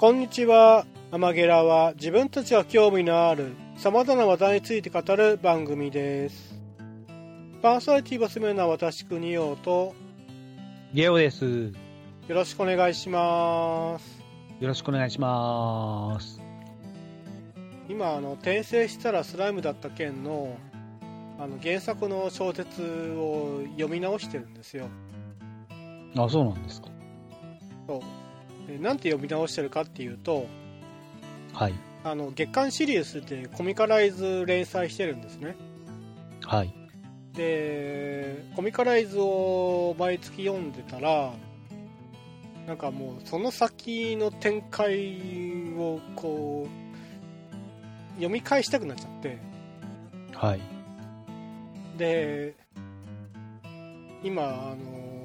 こんにちは。アマゲラは自分たちが興味のある様々な話題について語る番組です。パーソナリティを務めるのは私、国王とゲオです。 よろしくお願いします。 よろしくお願いします。 今転生したらスライムだった件の原作の小説を読み直してるんですよ。 あ、そうなんですか。 そうでなんて読み直してるかっていうと、 はい。 月刊シリウスでコミカライズ連載してるんですね。 はい。 でコミカライズを毎月読んでたら、なんかもうその先の展開をこう読み返したくなっちゃって、 はい。 で今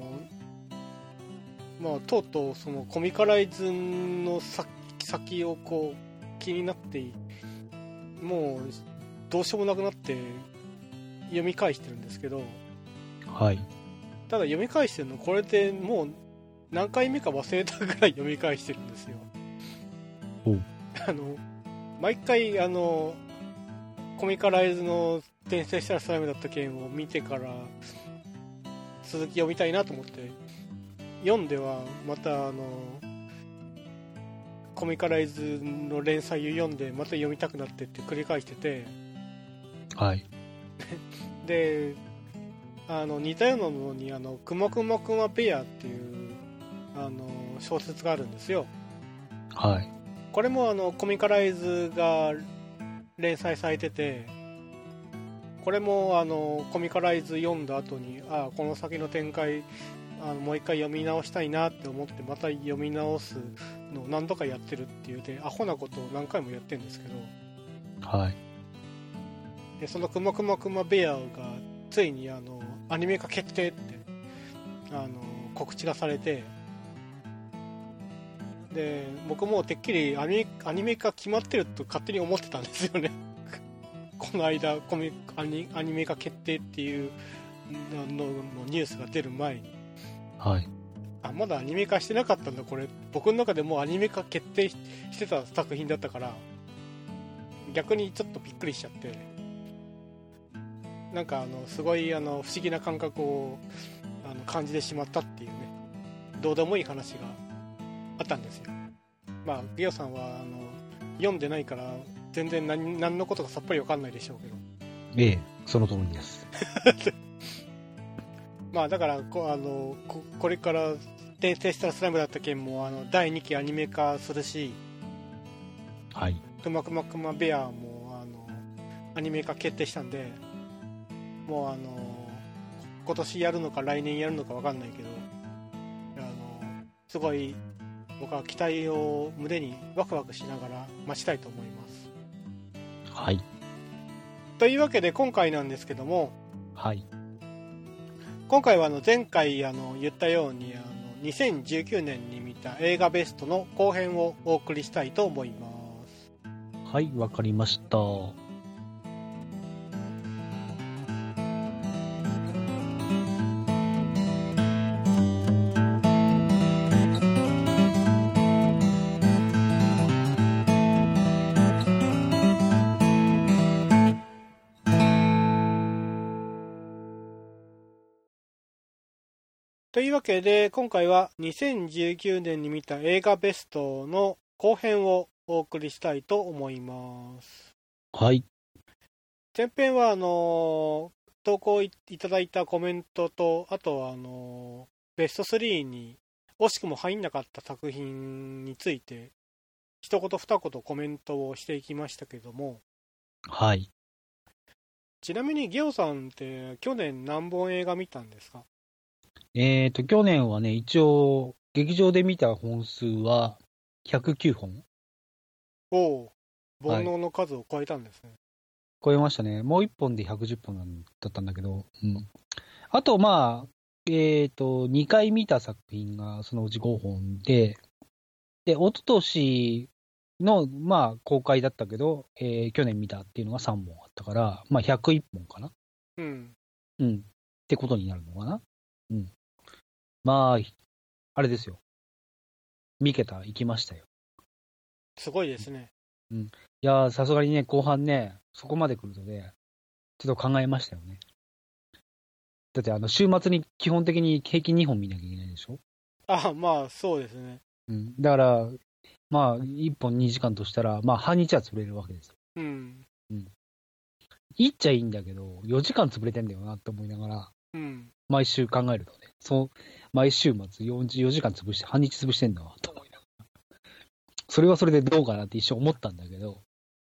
とうとうそのコミカライズの先をこう気になって、もうどうしようもなくなって読み返してるんですけど、 はい。 ただ読み返してるのこれでもう何回目か忘れたぐらい読み返してるんですよ。毎回コミカライズの転生したらスライムだった件を見てから続き読みたいなと思って読んでは、またコミカライズの連載を読んでまた読みたくなってって繰り返してて、 はい。 で似たようなものにくまくまくまベアっていう小説があるんですよ。 はい。 これもコミカライズが連載されてて、これもコミカライズ読んだ後にこの先の展開もう一回読み直したいなって思ってまた読み直すのを何度かやってるっていうでアホなことを何回もやってるんですけど、 はい。 でそのくまくまくまベアがついにアニメ化決定って告知がされて、で僕もてっきりアニメ化決まってると勝手に思ってたんですよねこの間アニメ化決定っていうのニュースが出る前に、 はい。 まだアニメ化してなかったんだこれ。僕の中でもうアニメ化決定してた作品だったから逆にちょっとびっくりしちゃって、なんかすごい不思議な感覚を感じてしまったっていうね、どうでもいい話があったんですよ。まあゲオさんは読んでないから全然何のことかさっぱり分かんないでしょうけど、 ええ、その通りです。 まあだからこれから転生したらスライムだった件も第2期アニメ化するし、 はい。 くまくまくまベアもアニメ化決定したんで、もう今年やるのか来年やるのか分かんないけど、すごい僕は期待を胸にワクワクしながら待ちたいと思います。 はい。 というわけで今回なんですけども、 はい。 今回は前回言ったように2019年に見た映画ベストの後編をお送りしたいと思います。 はい、わかりました。 というわけで今回は2019年に見た映画ベストの後編をお送りしたいと思います。 はい。 前編は投稿いただいたコメントと、あとはベスト3に惜しくも入んなかった作品について一言二言コメントをしていきましたけども、 はい。 ちなみにゲオさんって去年何本映画見たんですか？ 去年はね、一応、劇場で見た本数は109本。 おお、煩はい。 悩の数を超えたんですね。 超えましたね。もう1本で110本だったんだけど、うん。あと、まあ、2回見た作品がそのうち5本で、で、一昨年の、まあ、公開だったけど、去年見たっていうのが3本あったから、まあ、101本かな。 うん。 うん。ってことになるのかな。うん。まあ、あれですよ。三桁行きましたよ。 すごいですね。 いやー、さすがにね、後半ね、そこまで来るとね、ちょっと考えましたよね。だって週末に基本的に平均2本見なきゃいけないでしょ。 あ、まあ、そうですね。 だから、まあ、1本2時間としたら、まあ、半日は潰れるわけですよ。 うん。 いいっちゃいいんだけど、4時間潰れてんだよなって思いながら、 うん。 毎週考えるとね、毎週末4時間潰して、半日潰してんだわ、と思いながら。それはそれでどうかなって一瞬思ったんだけど、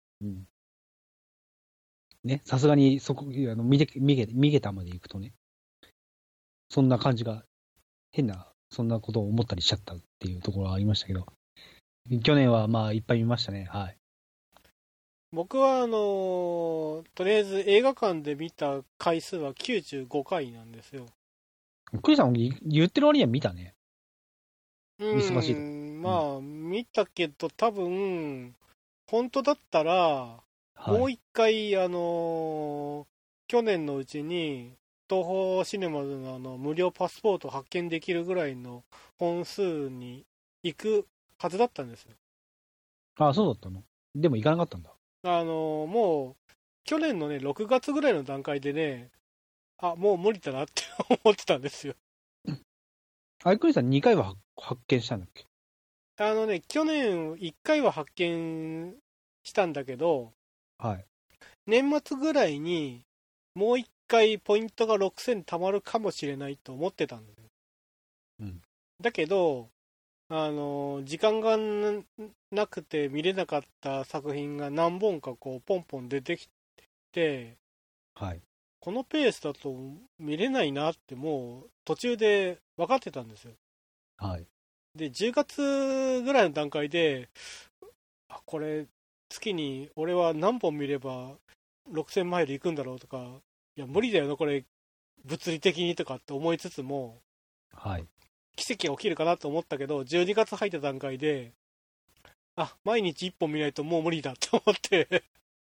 ね、さすがにそこ、見げたまで行くとね、そんな感じが、そんなことを思ったりしちゃったっていうところはありましたけど、去年はまあ、いっぱい見ましたね、はい。 僕はとりあえず映画館で見た回数は95回なんですよ。 クリさん言ってる割には見たね。忙しいと。 まあ、見たけど多分、本当だったら、もう一回、去年のうちに、東宝シネマズの無料パスポート発見できるぐらいの本数に行くはずだったんですよ。 ああ、そうだったの。でも行かなかったんだ。 もう、去年のね、6月ぐらいの段階でね、もう無理だなって思ってたんですよ。 アイクリさん2回は発見したんだっけ？ 去年1回は発見したんだけど、 はい。 年末ぐらいにもう1回ポイントが6000貯まるかもしれないと思ってたんだよ。だけど、時間がなくて見れなかった作品が何本かこうポンポン出てきて、 はい。 このペースだと見れないなってもう途中で分かってたんですよ。 はい。 で、10月ぐらいの段階で、これ月に俺は何本見れば6000マイル行くんだろうとか、いや無理だよなこれ物理的にとかって思いつつも、 はい。 奇跡が起きるかなと思ったけど、12月入った段階で、毎日1本見ないともう無理だと思って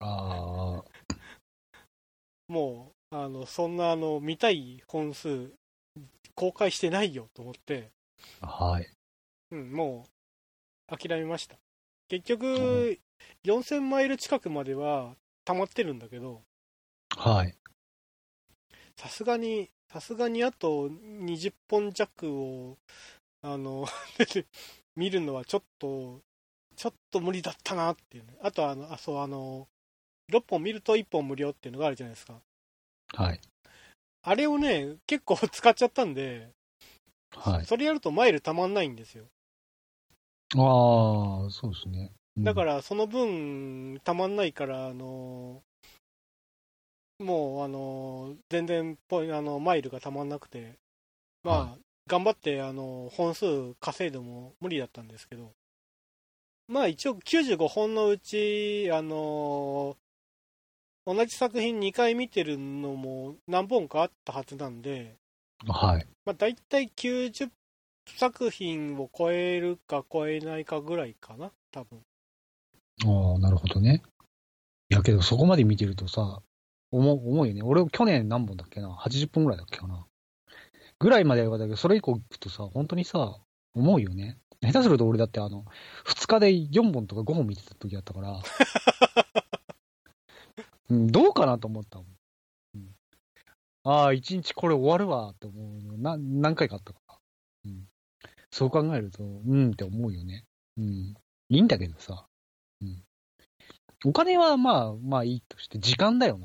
もう、そんな見たい本数公開してないよと思って、 はい。 もう諦めました。結局、4000マイル近くまでは溜まってるんだけど、 はい。 さすがにあと20本弱を、見るのはちょっと無理だったなっていうね。あと6本見ると1本無料っていうのがあるじゃないですか。 はい。 あれをね、結構使っちゃったんで、 はい。 それやるとマイルたまんないんですよ。 ああ、そうですね。 だから、その分、たまんないから、もう、全然マイルがたまんなくて、まあ、頑張って、本数稼いでも無理だったんですけど、まあ、一応95本のうち、同じ作品2回見てるのも何本かあったはずなんで、 はい。 まあ、大体90作品を超えるか超えないかぐらいかな、多分。 ああ、なるほどね。いやけどそこまで見てるとさ、思うよね。俺去年何本だっけな ?80 本ぐらいだっけかなぐらいまではよかったけど、それ以降行くとさ、本当にさ、思うよね。下手すると俺だって2日で4本とか5本見てた時だったから、どうかなと思ったもん。ああ、1日これ終わるわって思うの何回かあったから。そう考えると、って思うよね。いいんだけどさ。お金はまあいいとして、時間だよなって。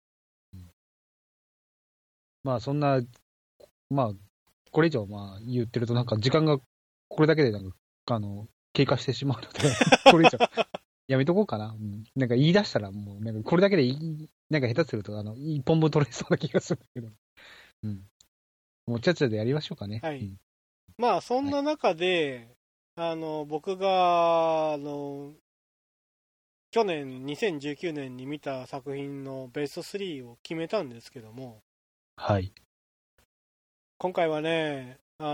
まあそんな、まあ、これ以上言ってるとなんか時間がこれだけで経過してしまうので、これ以上やめとこうかな。なんか言い出したらもう、なんかこれだけでなんか下手すると一本分取れそうな気がするんだけど。もうちゃちゃでやりましょうかね。 はい。まあ、そんな中で、僕が、去年2019年に見た作品のベスト3を決めたんですけども、 はい。 今回はね、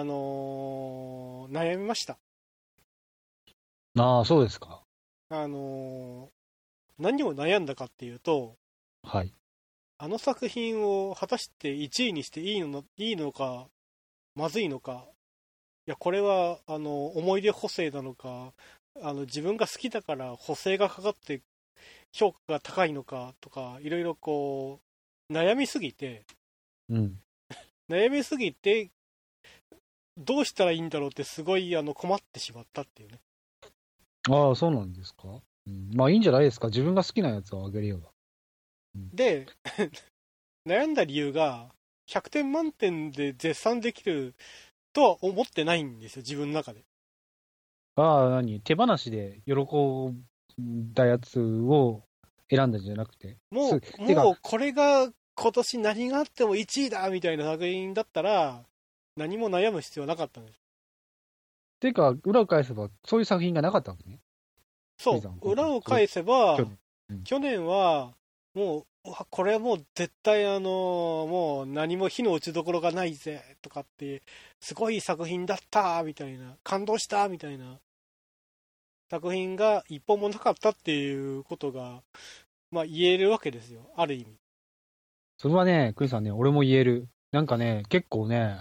悩みました。 ああ、そうですか。 何を悩んだかっていうと、 はい。 あの作品を果たして1位にしていいのか、まずいのか、いや、これは、思い出補正なのか、 自分が好きだから補正がかかって評価が高いのかとか、いろいろこう悩みすぎて、悩みすぎてどうしたらいいんだろうってすごい困ってしまったっていうね。 ああ、そうなんですか。まあいいんじゃないですか。自分が好きなやつをあげるようが。 で悩んだ理由が100点満点で絶賛できるとは思ってないんですよ、自分の中で。 ああ、手放しで喜んだやつを選んだんじゃなくて。 もうこれが今年何があっても1位だみたいな作品だったら何も悩む必要はなかったんです。 ていうか、裏を返せばそういう作品がなかったわけね。 そう、裏を返せば、去年はもう、これはもう絶対もう何も火の打ちどころがないぜとかって、すごい作品だったみたいな、感動したみたいな作品が一本もなかったっていうことが、まあ言えるわけですよ、ある意味。 それはね、クリスさんね、俺も言える。なんかね、結構ね、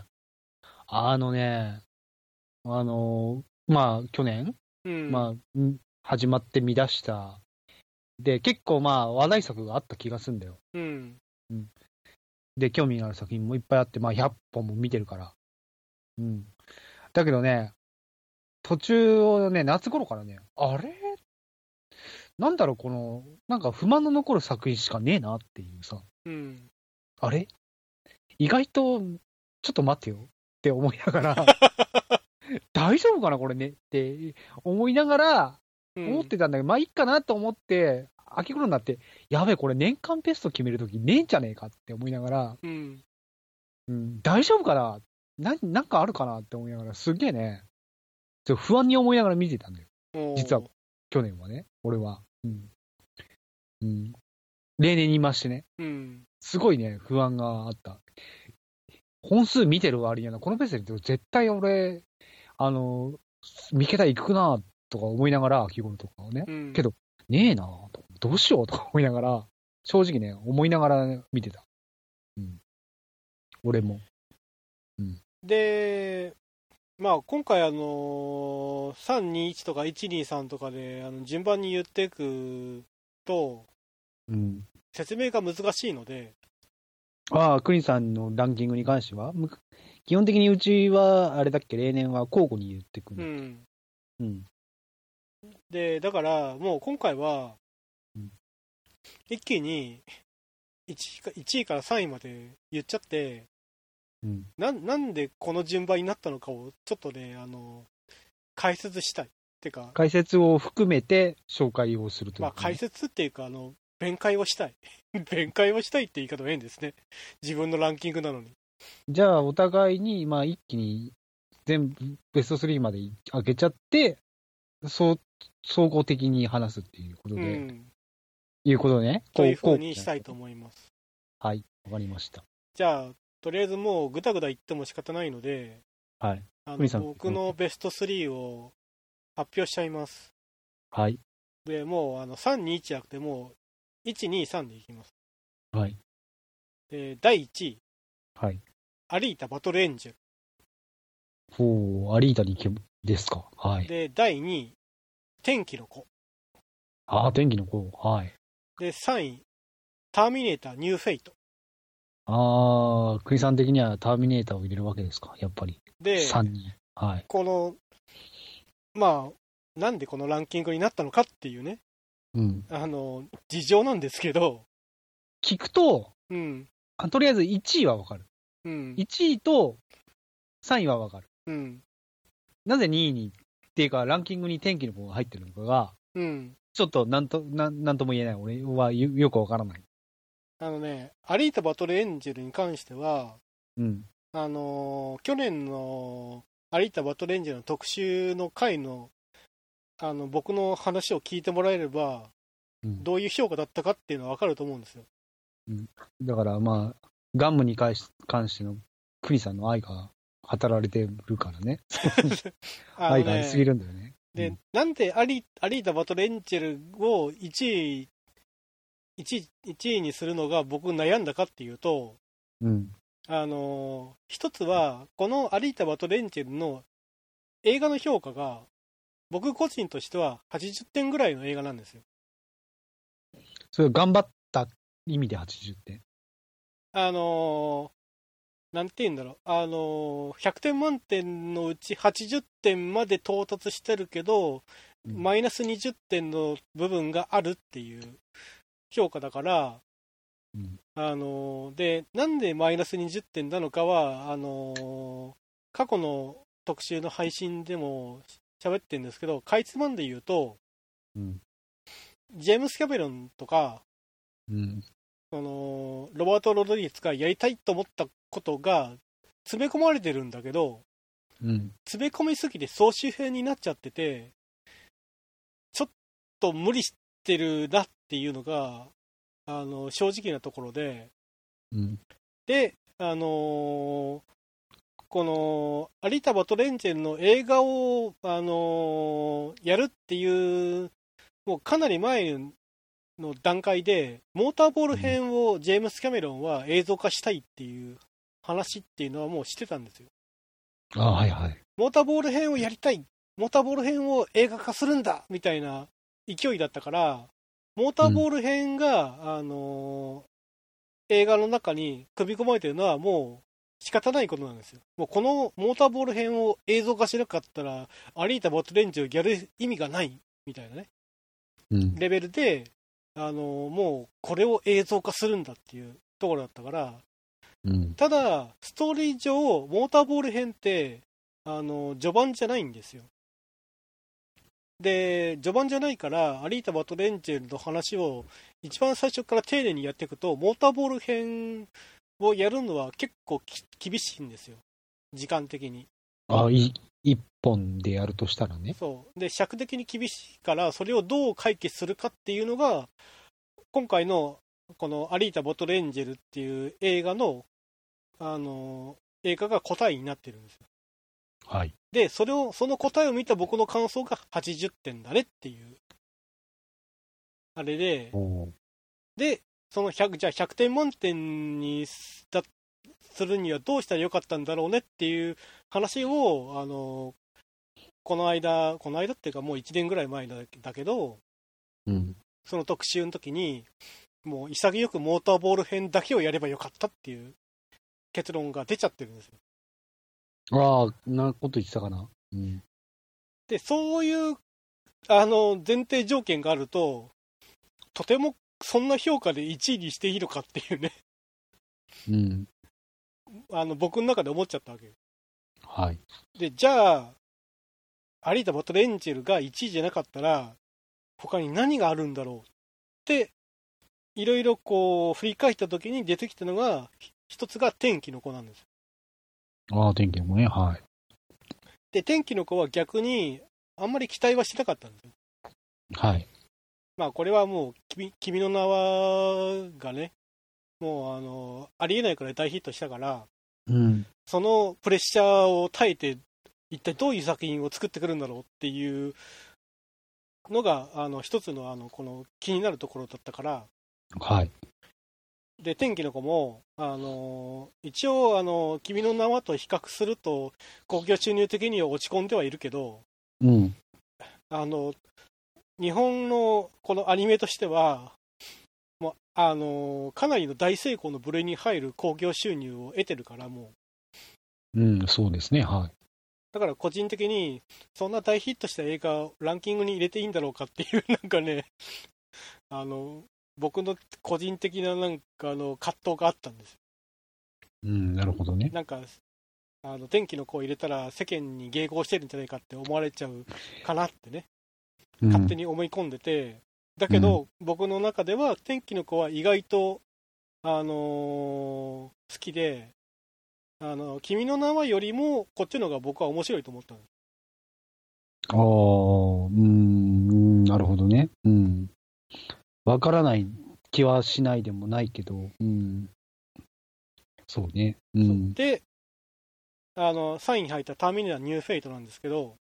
まあ去年、まあ、始まって見出した。で、結構まあ話題作があった気がするんだよ。で、興味がある作品もいっぱいあって、まあ100本も見てるから。だけどね、途中をね、夏頃からね、あれなんだろう、なんか不満の残る作品しかねえなっていうさ。あれ意外と、ちょっと待ってよって思いながら、大丈夫かなこれねって思いながら、思ってたんだけど、まあいいかなと思って、秋頃になって、やべえ、これ年間ベスト決めるときねえんじゃねえかって思いながら、大丈夫かななんかあるかなって思いながら、すげえね、ちょっと不安に思いながら見てたんだよ。実は、去年はね、俺は。例年に増してね、すごいね、不安があった。本数見てる割には、このペースで絶対俺、三桁行くなとか思いながら、秋頃とかをね。けど、ねえなどうしようとか思いながら、正直ね、思いながら見てた。俺も。 で、まあ今回321とか123とかで順番に言っていくと、説明が難しいので。 ああ、クリンさんのランキングに関しては基本的にうちは、あれだっけ、例年は交互に言ってくる。 で、だから、もう今回は、一気に1位から3位まで言っちゃって、なんでこの順番になったのかを、ちょっとね、解説したい。ってか、 解説を含めて紹介をするという、 まあ、解説っていうか、弁解をしたい。弁解をしたいって言い方は変ですね。自分のランキングなのに。 じゃあ、お互いに、まあ、一気に全部ベスト3まで上げちゃって、総合的に話すっていうことで、いうことね。 というふうにしたいと思います。 はい、わかりました。 じゃあ、とりあえずもうぐだぐだ言っても仕方ないので、 はい。 僕のベスト3を発表しちゃいます。 はい。 で、もう3、2、1じゃなくて、もう1、2、3でいきます。 はい。 で、第1位。 はい。 アリータ・バトル・エンジェル。 アリータにですか。はい。 で、第2位。天気の子。 ああ、天気の子。はい。 で、3位。ターミネーター・ニュー・フェイト。 ああ、クリさん的にはターミネーターを入れるわけですか、やっぱり。 で、 3人。はい。 まあ、なんでこのランキングになったのかっていうね。事情なんですけど。 聞くと、とりあえず1位はわかる。1位と3位はわかる。なぜ2位に、っていうか、ランキングに天気の子が入ってるのかが、ちょっとなんとも言えない。俺はよくわからない。 アリータ・バトル・エンジェルに関しては、去年のアリータ・バトル・エンジェルの特集の回の、僕の話を聞いてもらえれば、どういう評価だったかっていうのは分かると思うんですよ。 だからまあ、ガンムに関してのクリさんの愛が語られてるからね。愛がありすぎるんだよね。 で、なんでアリータ・バトル・エンジェルを1位にするのが僕悩んだかっていうと、一つは、このアリータ・バトル・エンジェルの映画の評価が、 僕個人としては80点ぐらいの映画なんですよ。 それ頑張った意味で80点。 なんて言うんだろう、100点満点のうち80点まで到達してるけど、マイナス20点の部分があるっていう評価だから、で、なんでマイナス20点なのかは、過去の特集の配信でも喋ってるんですけど、かいつまんで言うと、ジェームス・キャメロンとか、ロバート・ロドリゲスがやりたいと思ったことが詰め込まれてるんだけど、詰め込みすぎて総集編になっちゃってて、ちょっと無理してるなっていうのが、正直なところで、で、このアリータ・バトレンジェルの映画を、やるっていう、もうかなり前の段階で、モーターボール編をジェームス・キャメロンは映像化したいっていう話っていうのはもうしてたんですよ。 はいはい。 モーターボール編をやりたい、モーターボール編を映画化するんだみたいな勢いだったから、モーターボール編が、映画の中に組み込まれてるのはもう仕方ないことなんですよ。もうこのモーターボール編を映像化しなかったら、アリータ・バトレンジをやる意味がないみたいなね、レベルで、もうこれを映像化するんだっていうところだったから、ただ、ストーリー上、モーターボール編って、序盤じゃないんですよ。で、序盤じゃないから、アリータ・バトレンジェルの話を一番最初から丁寧にやっていくと、モーターボール編をやるのは結構厳しいんですよ。時間的に。 一本でやるとしたらね。 そう。で、尺的に厳しいから、それをどう解決するかっていうのが、今回のこのアリータ・バトレンジェルっていう映画の、映画が答えになってるんですよ。 はい。 で、その答えを見た僕の感想が80点だねっていう、あれで、で、そのじゃあ100点満点にするにはどうしたらよかったんだろうねっていう話を、この間っていうかもう1年ぐらい前だけど、その特集の時に、もう潔くモーターボール編だけをやればよかったっていう結論が出ちゃってるんですよ。 なこと言ってたかな。 で、そういう前提条件があると、とてもそんな評価で1位にしていいのかっていうね。僕の中で思っちゃったわけよ。 はい。 で、じゃあ、アリータ・バトレンジェルが1位じゃなかったら、他に何があるんだろうって、いろいろこう、振り返った時に出てきたのが、一つが天気の子なんです。 天気の子ね、はい。 で、天気の子は逆に、あんまり期待はしなかったんですよ。 はい。 まあ、これはもう、君の名はがね、もうありえないくらい大ヒットしたから、そのプレッシャーを耐えて、一体どういう作品を作ってくるんだろうっていうのが、一つのこの気になるところだったから、 はい。 で、天気の子も、一応、君の名はと比較すると、興行収入的には落ち込んではいるけど、日本のこのアニメとしては、もうかなりの大成功の部類に入る興行収入を得てるからもう。そうですね、はい。 だから個人的に、そんな大ヒットした映画をランキングに入れていいんだろうかっていう、なんかね、僕の個人的ななんか葛藤があったんです。 なるほどね。 なんか、天気の子を入れたら世間に迎合してるんじゃないかって思われちゃうかなってね、勝手に思い込んでて、だけど、僕の中では天気の子は意外と、好きで、君の名はよりもこっちの方が僕は面白いと思ったの。 なるほどね。わからない気はしないでもないけど、そうね。 で、3位に入ったターミネーターニューフェイトなんですけど、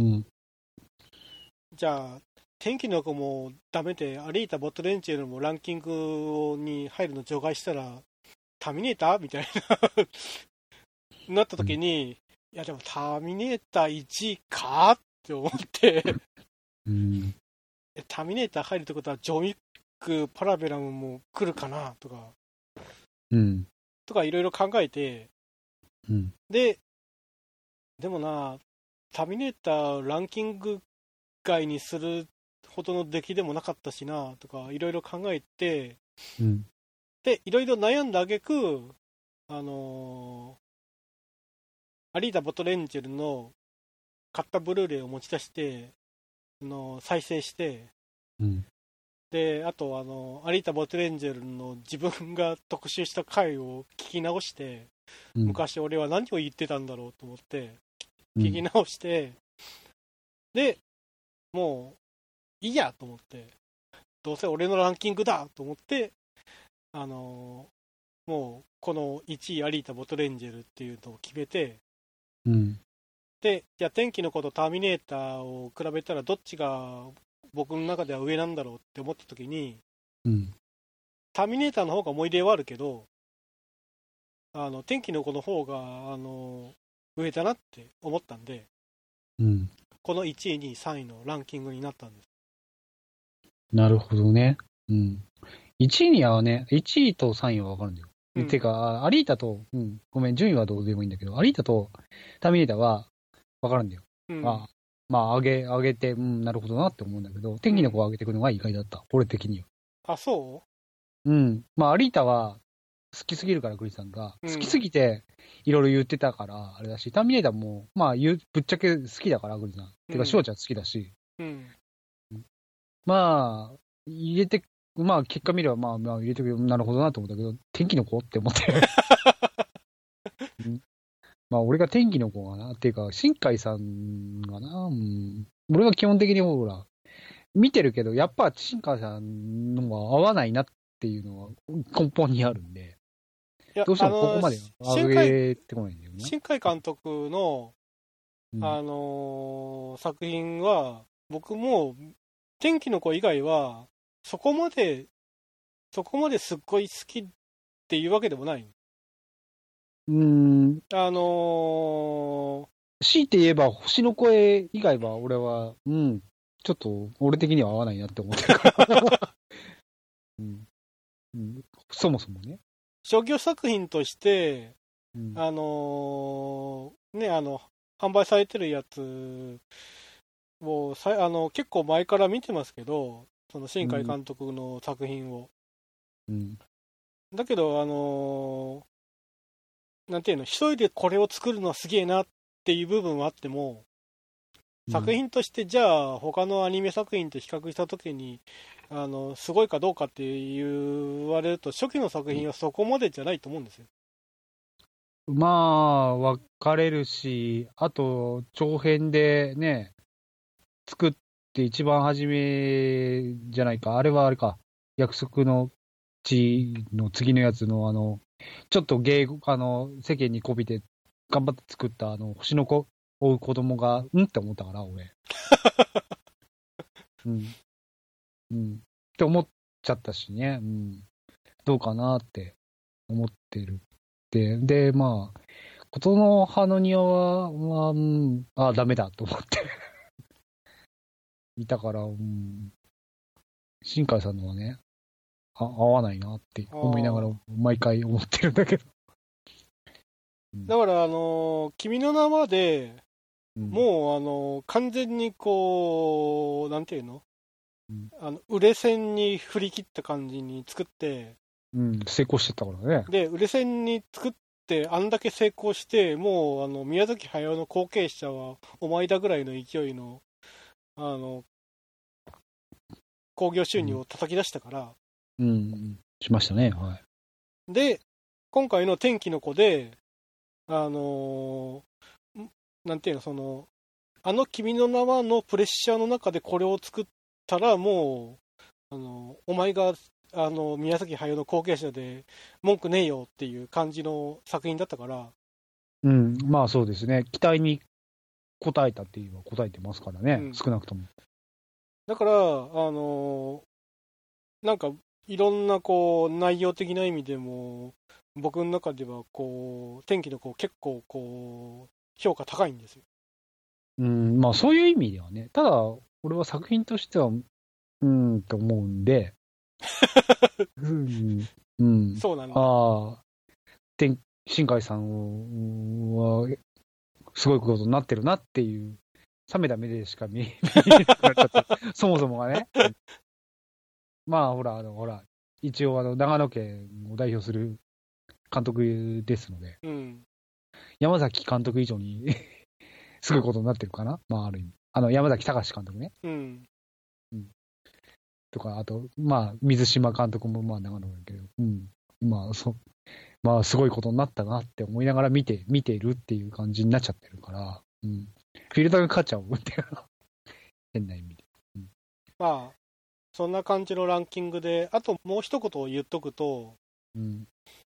じゃあ、天気の子もダメで、アリータ・ボットレンチェルもランキングに入るの除外したら、ターミネーターみたいななった時に、いやでもターミネーター1位かっって思ってうん。 ターミネーター入るってことはジョン・ウィック・パラベラムも来るかなとうん。 かいろいろ考えて、 うん。 でもな、ターミネーターランキング外にするほどの出来でもなかったしなとかいろいろ考えて、 うん。 でいろいろ悩んだ挙句アリータ・ボトレンジェルの買ったブルーレイを持ち出して再生して、 うん。 であとアリータ・ボトレンジェルの自分が特集した回を聞き直して、 うん。 昔俺は何を言ってたんだろうと思ってうん聞き直して、でもういいやと思って、どうせ俺のランキングだと思って、もうこの1位アリータ・ボトレンジェルっていうのを決めて、 うん。 でじゃあ天気の子とターミネーターを比べたらどっちが僕の中では上なんだろうって思った時に、 うん。 ターミネーターの方が思い出はあるけど、天気の子の方が上だなって思ったんで、 うん。 この1位、2位、3位のランキングになったんです。 なるほどね。うん。1位にはね、1位と3位は分かるんだよ。てか、アリータと、ごめん、順位はどうでもいいんだけど、アリータとターミネーターは分かるんだよ。上げて、なるほどなって思うんだけど、天気の子を上げていくのが意外だった。俺的には。 あ、そアリータは好きすぎるから、クリスさんが。好きすぎて、いろいろ言ってたから、あれだし、ターミネーターも、ぶっちゃけ好きだから、クリスさん。てか、シュワちゃん好きだし。入れて、結果見れば、入れてくれなるほどなと思ったけど、天気の子って思って。俺が天気の子がな、っていうか、新海さんがな、俺は基本的にほら、見てるけど、やっぱ新海さんのは合わないなっていうのは根本にあるんで、どうしてもここまで上げてこないんだよね。 新海監督の、作品は、僕も天気の子以外は、そこまですっごい好きっていうわけでもない。 強いて言えば、星の声以外は、俺は、ちょっと、俺的には合わないなって思ってるから。そもそもね。 商業作品として、販売されてるやつを結構前から見てますけど、その新海監督の作品を。だけど、なんていうの、一人でこれを作るのはすげえなっていう部分はあっても、作品としてじゃあ他のアニメ作品と比較したときにすごいかどうかって言われると、初期の作品はそこまでじゃないと思うんですよ。 分かれるし、あと長編でね作って一番初めじゃないか、あれはあれか、約束の地の次のやつのちょっと世間にこびて頑張って作った星の子追う子供がって思ったから俺って思っちゃったしね、どうかなって思ってるで琴の葉の庭は、ダメだと思っていたから、新海さんのはね合わないなって思いながら毎回思ってるんだけど、 だから君の名はで、もう完全にこうなんていうの、売れ線に振り切った感じに作って、 成功してたからね。 で売れ線に作ってあんだけ成功して、もう宮崎駿の後継者はお前だぐらいの勢いの興行収入を叩き出したから、 しましたね。はい。 で今回の天気の子でなんていうの、君の名はのプレッシャーの中でこれを作ったら、もうお前が宮崎駿の後継者で文句ねえよっていう感じの作品だったから、 そうですね、期待に応えたっていうのは応えてますからね、少なくとも。 だからなんかいろんなこう内容的な意味でも僕の中ではこう天気の子結構こう評価高いんですよ。 まあそういう意味ではね。ただ、俺は作品としては、と思うんで、うん、うん。 そうなんだ。 ああ、新海さんは、すごいことになってるなっていう、冷めた目でしか見えなくなっちゃった。そもそもがね。まあ、ほら、一応長野県を代表する監督ですので、 うん。 山崎監督以上にすごいことになってるかな、まあ、ある意味。山崎隆監督ね。 うん。 うん。とか、あと、まあ、水島監督も、まあ、長野だけど、まあ、まあ、すごいことになったなって思いながら見てるっていう感じになっちゃってるから、フィルターがかかっちゃうっていう変な意味で。 まあ、そんな感じのランキングで、あともう一言言っとくと、 うん。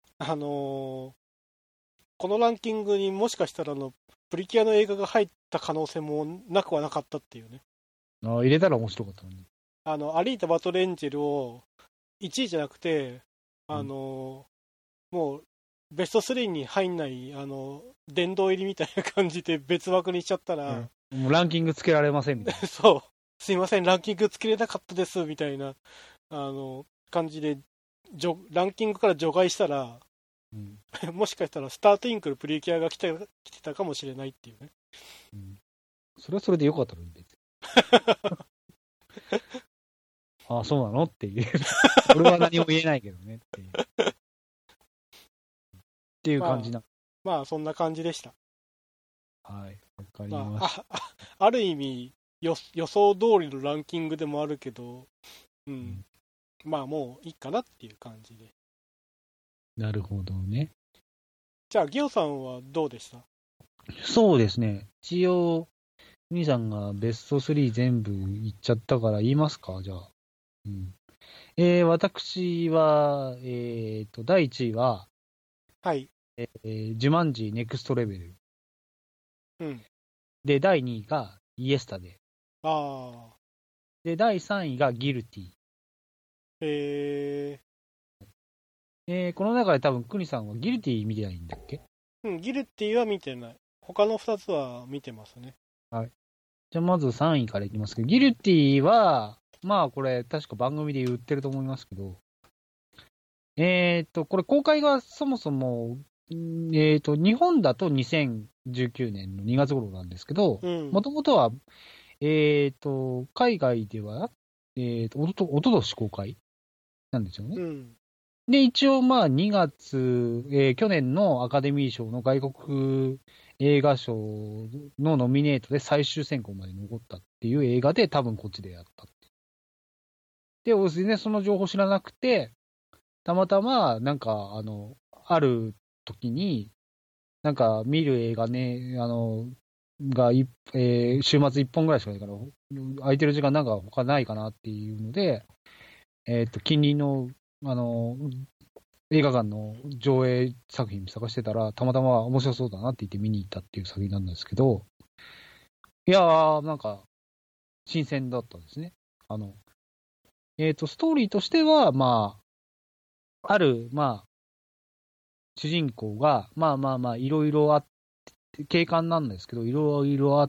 このランキングにもしかしたらプリキュアの映画が入った可能性もなくはなかったっていうね。 入れたら面白かったのに。 アリータ・バトレンジェルを1位じゃなくて、もうベスト3に入んない、殿堂入りみたいな感じで別枠にしちゃったら、 もうランキングつけられませんみたいな。 そう、すいません、ランキングつけれなかったですみたいな、感じで、ランキングから除外したら、もしかしたらスタートインクルプリキュアが来てたかもしれないっていうね。 それはそれでよかったのに、別に。ああ、そうなのっていう。俺は何も言えないけどねっていう。っていう感じな。 まあそんな感じでした。 はい、わかりました。 ある意味予想通りのランキングでもあるけど、まあもういいかなっていう感じで。 なるほどね。 じゃあギオさんはどうでした？ そうですね。一応、兄さんがベスト3全部言っちゃったから言いますか、じゃあ。私は、第1位は、 はい。 ジュマンジネクストレベル。で、第2位がイエスタデああ。 で、第3位がギルティ。 この中で多分、クニさんはギルティ見てないんだっけ？ ギルティは見てない。他の2つは見てますね。 はい。じゃあまず3位からいきますけど、ギルティは、まあこれ確か番組で言ってると思いますけど、これ公開がそもそも、日本だと2019年の2月頃なんですけど、もともとは、海外では、おととし公開なんですよね。で、一応まあ2月、去年のアカデミー賞の外国映画賞のノミネートで最終選考まで残ったっていう映画で多分こっちでやったって。で、全然その情報知らなくて、たまたまなんかある時に、なんか見る映画ね、週末1本ぐらいしかないから、空いてる時間なんか他ないかなっていうので、近隣の、映画館の上映作品探してたら、たまたま面白そうだなって言って見に行ったっていう作品なんですけど、いやー、なんか、新鮮だったんですね。ストーリーとしては、まあ、主人公が、いろいろあって、警官なんですけど、いろいろあって、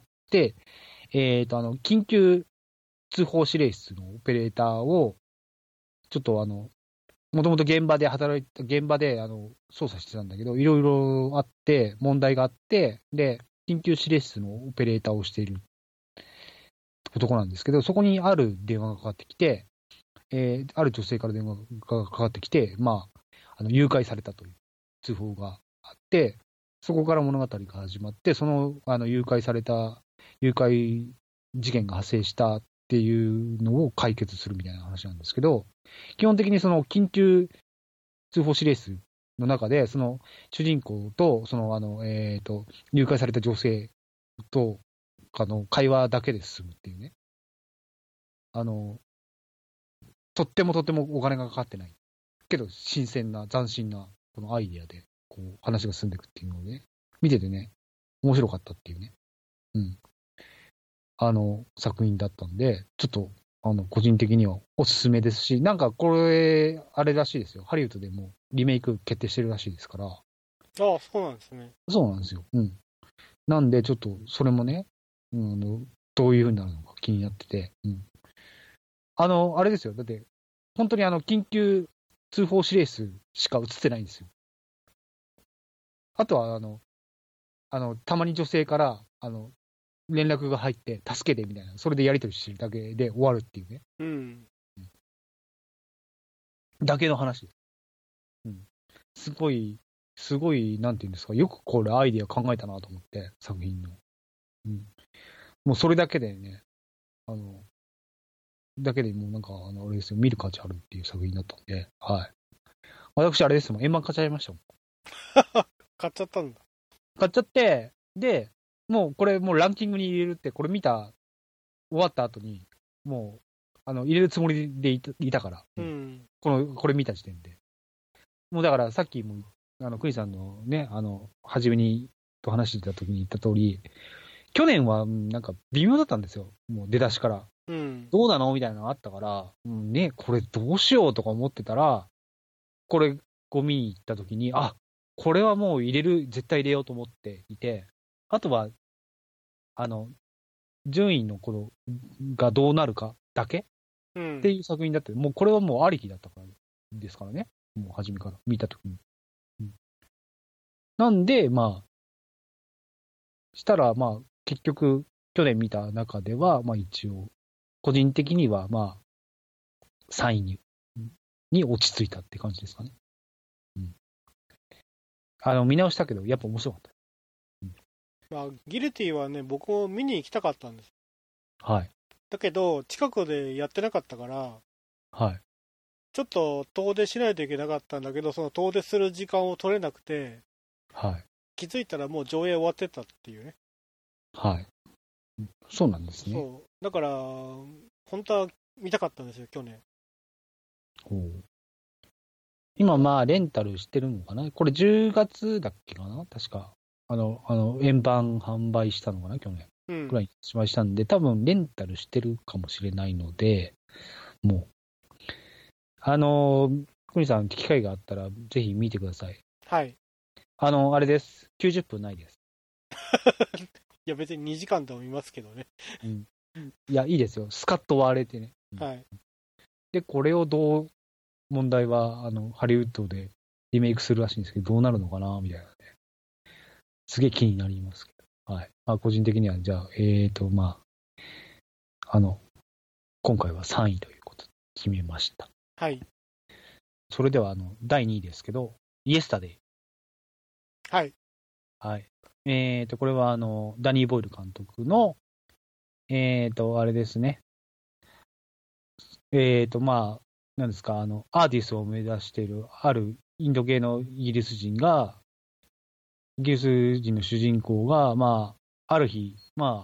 緊急通報指令室のオペレーターを、ちょっともともと現場で操作してたんだけど、いろいろあって、問題があって、で、緊急指令室のオペレーターをしている男なんですけど、そこにある電話がかかってきて、ある女性から電話がかかってきて、誘拐されたという通報があって、そこから物語が始まって、誘拐事件が発生したっていうのを解決するみたいな話なんですけど、基本的にその緊急通報指令室の中で、その主人公と、誘拐された女性と会話だけで進むっていうね。とってもお金がかかってない。けど、新鮮な、斬新な、このアイディアで、こう、話が進んでいくっていうので、見ててね、面白かったっていうね。作品だったんで、ちょっと、個人的にはおすすめですし、なんかこれ、あれらしいですよ。ハリウッドでもリメイク決定してるらしいですから。ああ、そうなんですね。 そうなんですよ。なんで、ちょっと、それもね、 どういう風になるのか気になってて、あれですよ。だって、本当に緊急通報指令数しか映ってないんですよ。あとは、たまに女性から、連絡が入って、助けてみたいな、それでやり取りしてるだけで終わるっていうね。 うん。 だけの話です。すごい、なんていうんですか、よくこれアイデア考えたなと思って、作品の。もうそれだけでね、だけでもうなんか、あれですよ、見る価値あるっていう作品だったんで、はい。私、あれですもん、円満買っちゃいましたもん。 買っちゃったんだ。 買っちゃって、で、もうこれもうランキングに入れるって、これ終わった後に、もう、入れるつもりでいたから、これ見た時点で。もうだからさっきも、クニさんのね、初めにと話してた時に言った通り、去年はなんか微妙だったんですよ。もう出だしから。どうなのみたいなのがあったから、ね、これどうしようとか思ってたら、これゴミに行った時に、これはもう絶対入れようと思っていて、あとは、順位のこのがどうなるかだけっていう作品だって、もうこれはもうありきだったからですからね。もう初めから見たときに。なんで、したら、結局、去年見た中では、一応、個人的には、3位に落ち着いたって感じですかね。見直したけど、やっぱ面白かった。 ギルティはね、僕も見に行きたかったんです。 はい。 だけど、近くでやってなかったから、 はい。 ちょっと遠出しないといけなかったんだけど、その遠出する時間を取れなくて、 はい。 気づいたらもう上映終わってたっていうね。 はい。そうなんですね。 そう。だから、本当は見たかったんですよ、去年。 今、レンタルしてるのかなこれ10月だっけかな確か。円盤販売したのかな去年。くらいにしましたんで、多分レンタルしてるかもしれないので、もう、クニさん、機会があったら、ぜひ見てください。 はい。 あれです。90分ないです。 いや、別に2時間でも見ますけどね。 いや、いいですよ。スカッと割れてね。 はい。 で、これを問題は、ハリウッドでリメイクするらしいんですけど、どうなるのかな、みたいなね。すげえ気になりますけど。はい。個人的には、じゃあ、今回は3位ということで決めました。 はい。 それでは、第2位ですけど、イエスタデイ。 はい。 はい。これは、ダニー・ボイル監督の、あれですね。なんですか、アーティストを目指している、あるインド系のイギリス人の主人公が、ある日、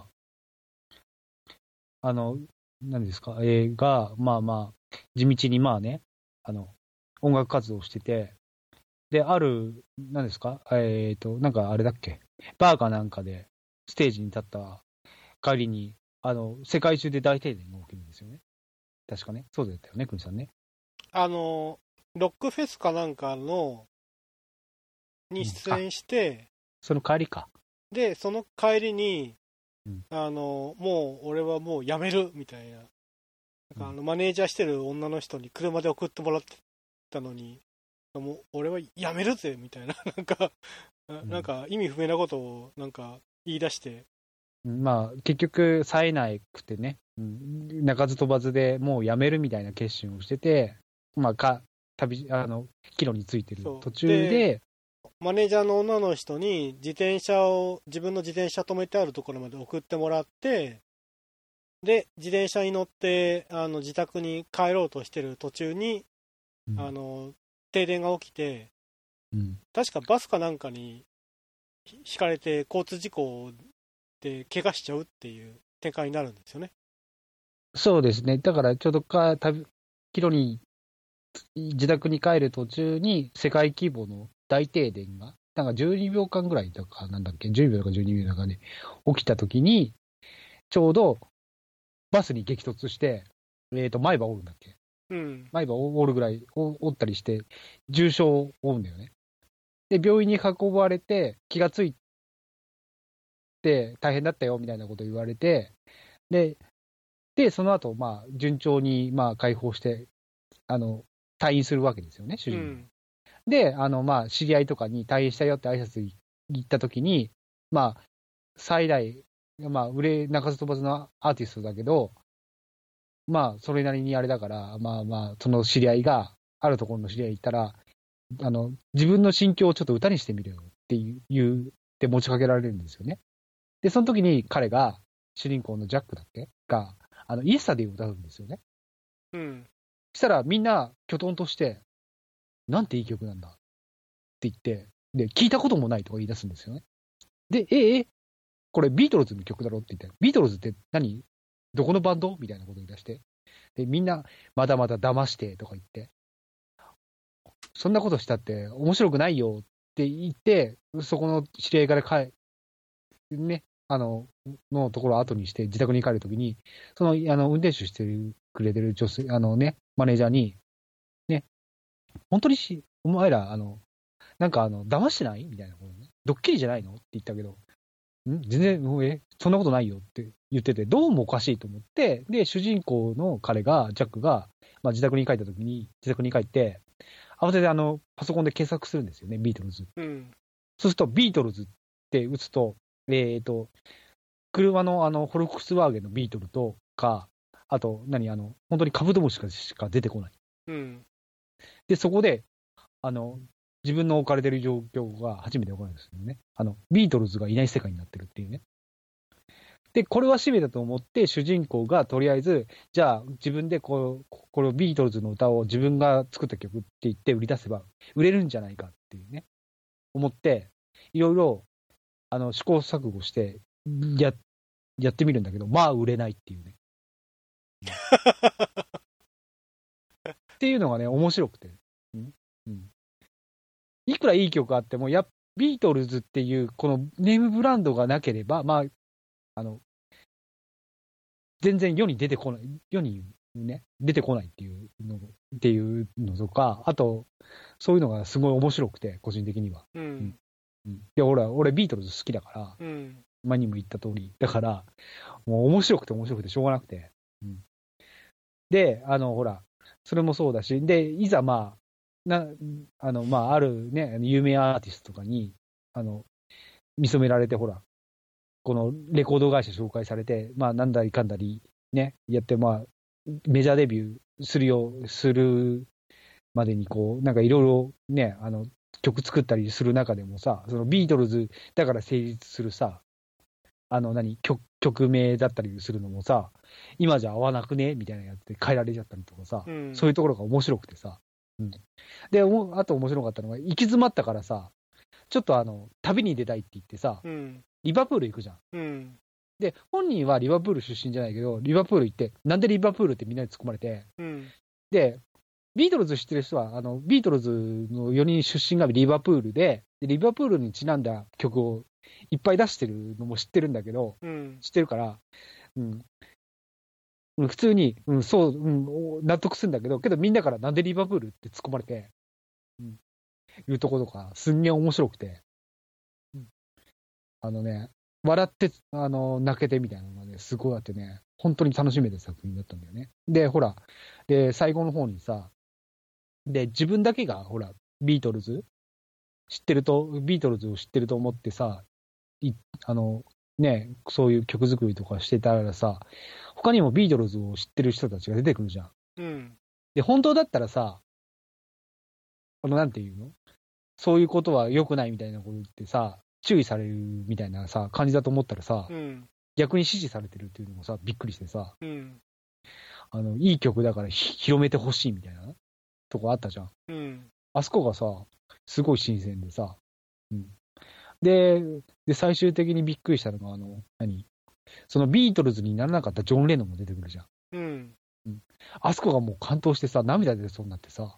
何ですか、地道に音楽活動をしてて、で、何ですか、なんかあれだっけ、バーかなんかでステージに立った帰りに、世界中で大停電が起きるんですよね。確かね。そうだったよね、クニさんね。 ロックフェスかなんかに出演して、 その帰りか。 で、その帰りに、もう俺はもう辞めるみたいな。マネージャーしてる女の人に車で送ってもらってたのに、もう俺は辞めるぜみたいな、なんか意味不明なことをなんか言い出して。 結局、冴えなくてね、鳴かず飛ばずでもう辞めるみたいな決心をしてて、帰路についてる途中で、 マネージャーの女の人に自分の自転車止めてあるところまで送ってもらって、で、自転車に乗って、自宅に帰ろうとしてる途中に、停電が起きて、確かバスかなんかにひかれて交通事故で怪我しちゃうっていう展開になるんですよね。 そうですね。だからちょうど帰路に、自宅に帰る途中に世界規模の大停電が、なんか12秒間ぐらいとか、なんだっけ、10秒とか12秒とかで起きたときに、ちょうどバスに激突して、前歯折るんだっけ、前歯折るぐらい折ったりして、重傷を負うんだよね。で、病院に運ばれて、気がついって大変だったよみたいなことを言われて、で、その後、まあ、順調に、まあ、解放して、退院するわけですよね、主人公。で、まあ、知り合いとかに退院したよって挨拶行ったときに、まあ、最大、まあ、鳴かず飛ばずのアーティストだけど、まあ、それなりにあれだから、まあまあ、その知り合いが、あるところの知り合い行ったら、自分の心境をちょっと歌にしてみるよってって持ちかけられるんですよね。で、その時に彼が、主人公のジャックだっけが、イエスタディを歌うんですよね。 うん。 そしたらみんな、きょとんとして、なんていい曲なんだって言って、で、聞いたこともないとか言い出すんですよね。で、これビートルズの曲だろって言って、ビートルズって何どこのバンドみたいなこと言い出して。で、みんな、まだまだ騙してとか言って、そんなことしたって面白くないよって言って、そこの知り合いからね、のところを後にして自宅に帰るときに、その、運転手してくれてる女性、マネージャーに、ね、本当にお前ら、なんか騙してないみたいなことね。ドッキリじゃないのって言ったけど、全然、そんなことないよって言ってて、どうもおかしいと思って、で、主人公の彼が、ジャックが、まあ、自宅に帰って、慌ててパソコンで検索するんですよね、ビートルズ。 うん。 そうすると、ビートルズって打つと、車のフォルクスワーゲンのビートルとか、あと、本当にカブトムシしか出てこない。 うん。 で、そこで、自分の置かれている状況が初めて分かるんですよね。ビートルズがいない世界になってるっていうね。で、これは使命だと思って、主人公がとりあえず、じゃあ自分でこのビートルズの歌を自分が作った曲って言って売り出せば、売れるんじゃないかっていうね、思って、いろいろ、試行錯誤して、やってみるんだけど、まあ売れないっていうね。っていうのがね、面白くて。いくらいい曲あっても、ビートルズっていう、このネームブランドがなければ、まあ、全然世にね、出てこないっていうのとか、あと、そういうのがすごい面白くて、個人的には。 うん。 いや、俺ビートルズ好きだから、前にも言った通り、だから、もう面白くてしょうがなくて。で、ほら、それもそうだし、で、いざまあ、あるね、有名アーティストとかに、見初められて、ほら、このレコード会社紹介されて、まあ、なんだりかんだり、ね、やって、まあ、メジャーデビューするまでに、こう、なんかいろいろね、曲作ったりする中でもさ、そのビートルズだから成立するさ、曲名だったりするのもさ、今じゃ合わなくねみたいなやつで変えられちゃったりとかさ、そういうところが面白くてさ。で、あと面白かったのが、行き詰まったからさ、ちょっと旅に出たいって言ってさ、リバプール行くじゃん。で、本人はリバプール出身じゃないけど、リバプール行って、なんでリバプールってみんなに突っ込まれて、で、ビートルズ知ってる人は、ビートルズの4人出身がリバプールで、リバプールにちなんだ曲をいっぱい出してるのも知ってるんだけど、知ってるから、普通に、納得するんだけど、みんなからなんでリバプールって突っ込まれて、いうところとか、すんげえ面白くて、笑って、泣けてみたいなのがね、すごいあってね、本当に楽しめた作品だったんだよね。で、ほら、最後の方にさ、自分だけが、ほら、ビートルズを知ってると思ってさ、そういう曲作りとかしてたらさ、他にもビートルズを知ってる人たちが出てくるじゃん。で、本当だったらさ、なんていうのそういうことは良くないみたいなこと言ってさ、注意されるみたいなさ、感じだと思ったらさ、逆に支持されてるっていうのもさ、びっくりしてさ、いい曲だから広めてほしいみたいなとこあったじゃん。あそこがさ、すごい新鮮でさ、で、最終的にびっくりしたのが、そのビートルズにならなかったジョン・レノンも出てくるじゃん。あそこがもう感動してさ、涙出そうになってさ、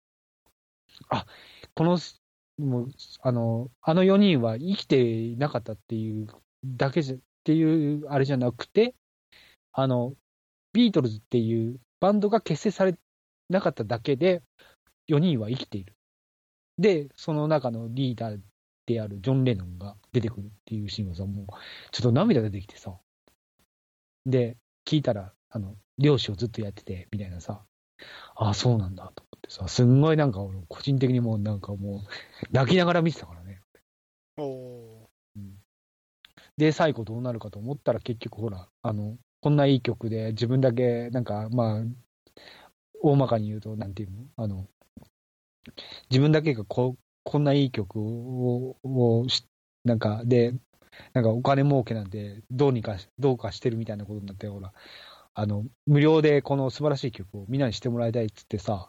もう、4人は生きていなかったっていうだけっていうあれじゃなくて、ビートルズっていうバンドが結成されなかっただけで、4人は生きている。で、その中のリーダーであるジョン・レノンが出てくるっていうシーンがさ、もう、ちょっと涙出てきてさ。で、聞いたら、漁師をずっとやってて、みたいなさ。ああ、そうなんだ、と思ってさ、すんごいなんか、俺個人的にもうなんかもう、泣きながら見てたからね。うん、で、最後どうなるかと思ったら、結局ほら、こんないい曲で、自分だけ、なんか、まあ、大まかに言うと、なんていうの自分だけがこんないい曲なんか、で、なんかお金儲けなんて、どうかしてるみたいなことになって、ほら、無料でこの素晴らしい曲をみんなにしてもらいたいっつってさ、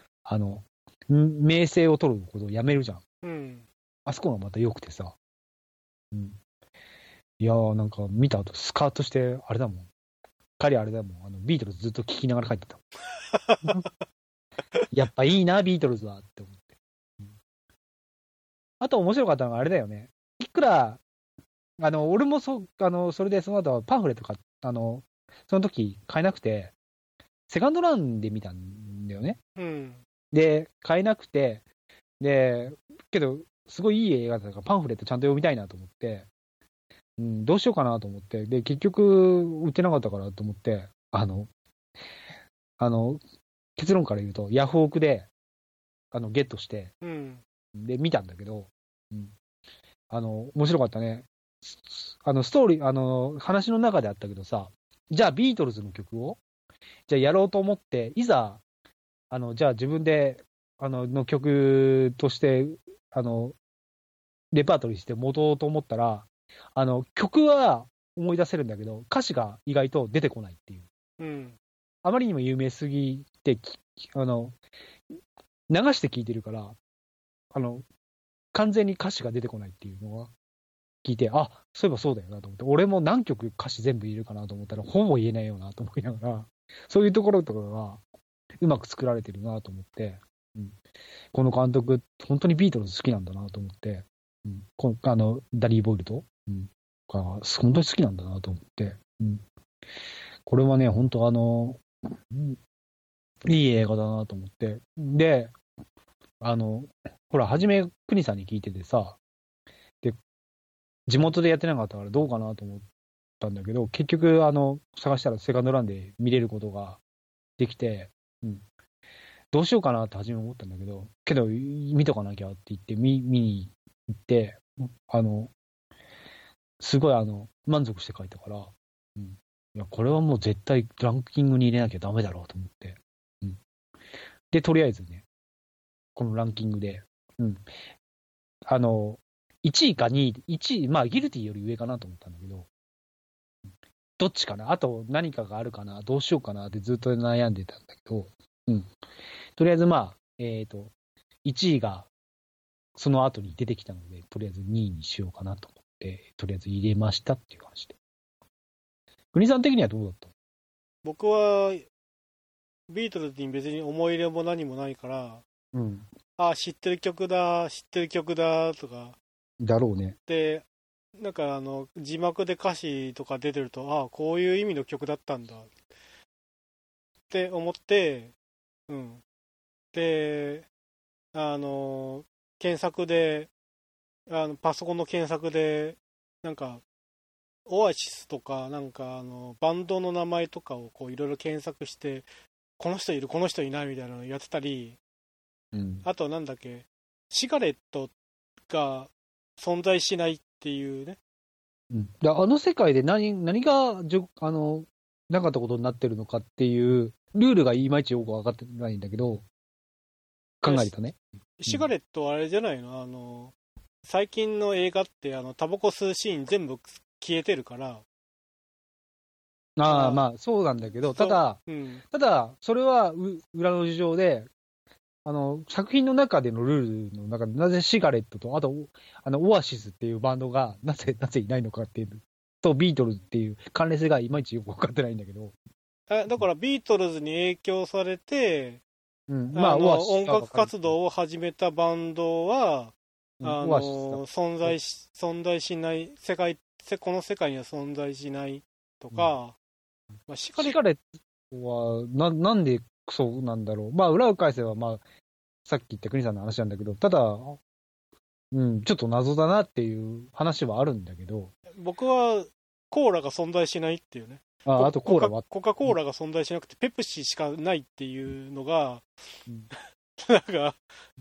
名声を取ることをやめるじゃん。 うん。 あそこがまた良くてさ。うん。いやー、なんか見た後、スカートして、あれだもん。彼あれだもん。ビートルズずっと聴きながら帰ってた。やっぱいいな、ビートルズはって思って。うん、あと面白かったのがあれだよね。いくら、俺もそれでその後パンフレット買っその時買えなくて、セカンドランで見たんだよね。 うん。 で、買えなくて、で、けど、すごいいい映画だからパンフレットちゃんと読みたいなと思って、うん、どうしようかなと思って、で、結局、売ってなかったからと思って、結論から言うと、ヤフオクで、ゲットして、 うん。 で、見たんだけど、うん、面白かったね。ストーリー、話の中であったけどさ、じゃあビートルズの曲を、じゃあやろうと思って、いざ、じゃあ自分で、の曲として、レパートリーして持とうと思ったら、曲は思い出せるんだけど、歌詞が意外と出てこないっていう。 うん。 あまりにも有名すぎて、流して聴いてるから、完全に歌詞が出てこないっていうのは聞いて、あ、そういえばそうだよなと思って、俺も何曲歌詞全部入れるかなと思ったら、ほぼ言えないよなと思いながら、そういうところとかがうまく作られてるなと思って、うん、この監督、本当にビートルズ好きなんだなと思って、うん、ダリー・ボイルド、うん、が本当に好きなんだなと思って、うん、これはね、本当いい映画だなと思って、で、ほら、はじめ、国さんに聞いててさ、で、地元でやってなかったからどうかなと思ったんだけど、結局、探したらセカンドランで見れることができて、うん、どうしようかなって初め思ったんだけど、見とかなきゃって言って見に行って、すごい満足して帰ったから、うん、いや、これはもう絶対ランキングに入れなきゃダメだろうと思って、うん、で、とりあえずね、このランキングで、うん、1位か2位、1位、まあ、ギルティより上かなと思ったんだけど、どっちかな、あと何かがあるかな、どうしようかなってずっと悩んでたんだけど、うん。とりあえずまあ、1位がその後に出てきたので、とりあえず2位にしようかなと思って、とりあえず入れましたっていう感じで。国さん的にはどうだった？ 僕は、ビートルズに別に思い入れも何もないから、 うん。 あ、知ってる曲だ、知ってる曲だ、とか。 だろうね。 で、なんか字幕で歌詞とか出てると、あ、こういう意味の曲だったんだって思って、うん。で、検索で、パソコンの検索で、なんか、オアシスとか、なんかバンドの名前とかをこういろいろ検索して、この人いる、この人いないみたいなのやってたり、 うん。 あとなんだっけ、シガレットが存在しないっていうね。 うん。で、世界で何がなかったことになってるのかっていう、ルールがいまいちよく分かってないんだけど、考えるとね。 シガレットはあれじゃないの、最近の映画ってタバコ吸うシーン全部消えてるから。 ああ、まあ、そうなんだけど、ただ、 うん、 それは裏の事情で、作品の中でのルールの中で、なぜシガレットと、あと、オアシスっていうバンドが、なぜいないのかっていう、と、ビートルズっていう関連性がいまいちよく分かってないんだけど。 だからビートルズに影響されて、 うん、まあ、オアシス音楽活動を始めたバンドは、 オアシス存在しない、この世界には存在しないとか、まあ、 シガレットは、なんでそうなんだろう。まあ、裏を返せば、まあ、さっき言った国さんの話なんだけど、ただ、 ちょっと謎だなっていう話はあるんだけど。 僕はコーラが存在しないっていうね。 あとコーラはコカ・コーラが存在しなくてペプシしかないっていうのが、 うん、 なんか、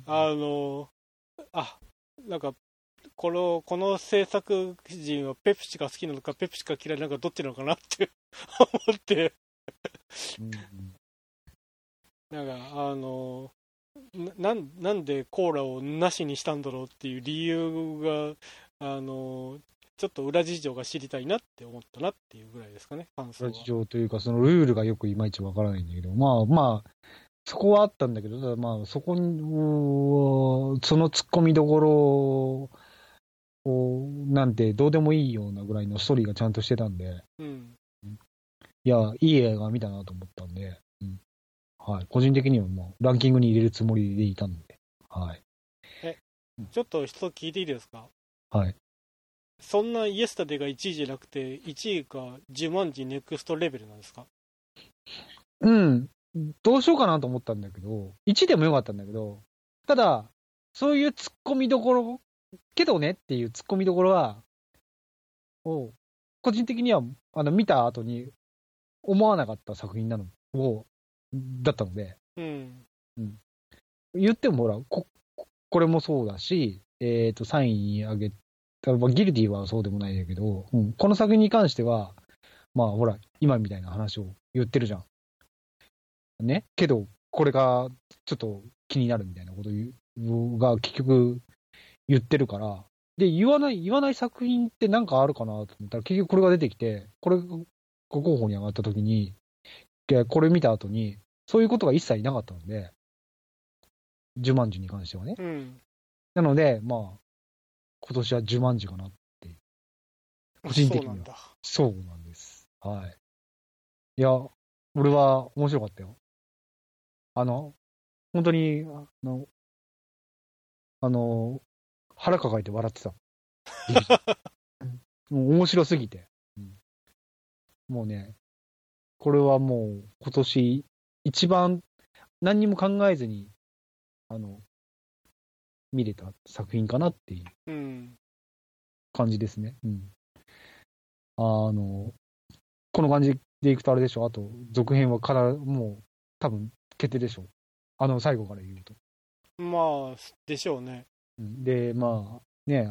なんか、この制作人はペプシが好きなのか、ペプシが嫌いなのか、どっちなのかなって思って、 うん、 なんか、なんでコーラをなしにしたんだろうっていう理由が、ちょっと裏事情が知りたいなって思ったなっていうぐらいですかね、感想は。 裏事情というか、そのルールがよくいまいちわからないんだけど、まあ、そこはあったんだけど、ただまあ、そこに、その突っ込みどころなんてどうでもいいようなぐらいのストーリーがちゃんとしてたんで、 うん。 いや、いい映画見たなと思ったんで、はい。個人的にはもうランキングに入れるつもりでいたので、はい。 ちょっと一つ聞いていいですか？ はい。 そんなイエスタデーが1位じゃなくて、1位がジュマンジネクストレベルなんですか？ うん。どうしようかなと思ったんだけど、1でもよかったんだけど、ただ、そういう突っ込みどころ、けどねっていう突っ込みどころは、個人的には、見た後に思わなかった作品だったので、 うん。 言ってもほら、これもそうだし、3位に上げた、ギルディはそうでもないんだけど、この作品に関しては、まあほら、今みたいな話を言ってるじゃん。ね。けど、これがちょっと気になるみたいなことが結局言ってるから、で、言わない作品ってなんかあるかなと思ったら、結局これが出てきて、これが候補に上がった時に、これ見た後に、そういうことが一切なかったので、ジュマンジに関してはね。 うん。 なので、まあ、今年はジュマンジかなって、個人的には。 そうなんだ。 そうなんです。はい。いや、俺は面白かったよ。本当に、あの、腹抱えて笑ってた。もう面白すぎて。もうね、これはもう今年一番何にも考えずに、見れた作品かなっていう感じですね。この感じでいくとあれでしょ。あと、続編はもう多分決定でしょ。最後から言うと。 まあ、でしょうね。 で、まあ、ね、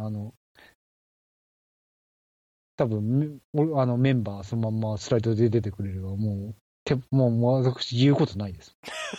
多分メンバーそのまんまスライドで出てくれれば、もう私言うことないです。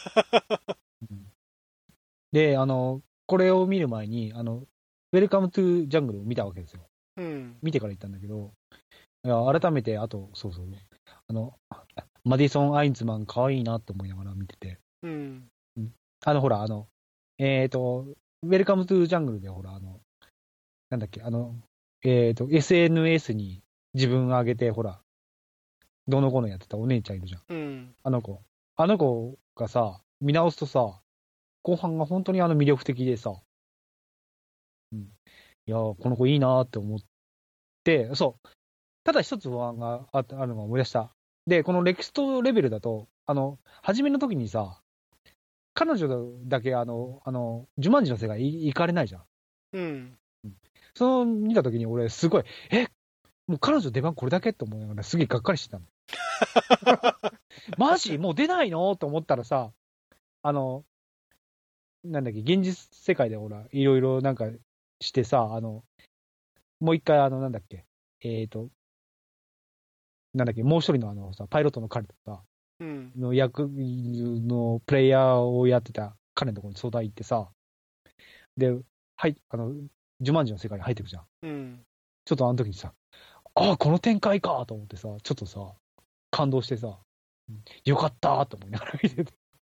で、これを見る前に、ウェルカムトゥジャングルを見たわけですよ。見てから行ったんだけど、いや改めて、あと、そうそう、マディソン・アインツマン可愛いなって思いながら見てて、ほら、ウェルカムトゥジャングルで、ほら、なんだっけ、SNS に自分上げて、ほら、どうのこうのやってたお姉ちゃんいるじゃん。あの子がさ、見直すとさ、後半が本当に魅力的でさ、いやこの子いいなって思って、そう、ただ一つ不安があるのが思い出した。で、このレクストレベルだと、初めの時にさ、彼女だけ、ジュマンジの世界行かれないじゃん。見た時に俺、すごい、もう彼女出番これだけって思いながら、すげえがっかりしてたの。マジもう出ないのと思ったらさ、なんだっけ、現実世界でほら、いろいろなんかしてさ、もう一回なんだっけ、なんだっけ、もう一人のさ、パイロットの彼とさ、の役のプレイヤーをやってた彼のところに相談行ってさ、で、はい、ジュマンジの世界に入ってくじゃん。ちょっとあの時にさ、この展開かと思ってさ、ちょっとさ、感動してさ、よかったーと思いながら見てて。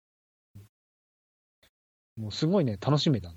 もうすごいね、楽しめた。